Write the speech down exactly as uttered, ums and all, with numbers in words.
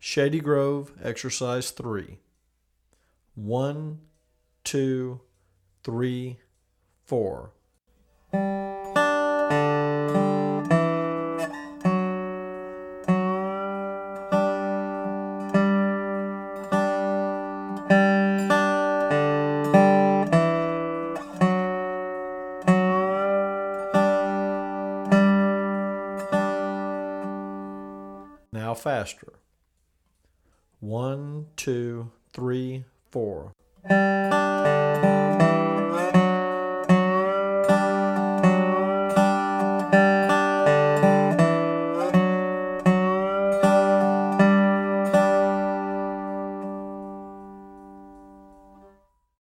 Shady Grove, exercise three. One, two, three, four. Now faster. One, two, three, four.